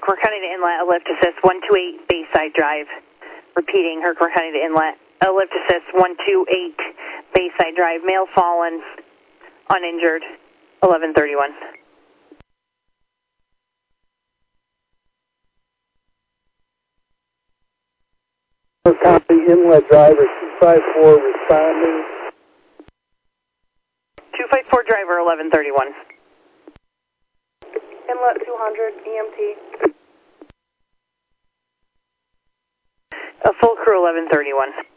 Herkimer County to Inlet, a lift assist 128 Bayside Drive. Repeating, Herkimer County to Inlet, a lift assist 128 Bayside Drive. Male fallen, uninjured, 1131. Copy, Inlet driver 254 responding. 254 driver 1131. Inlet 200 EMT. A full crew 1131.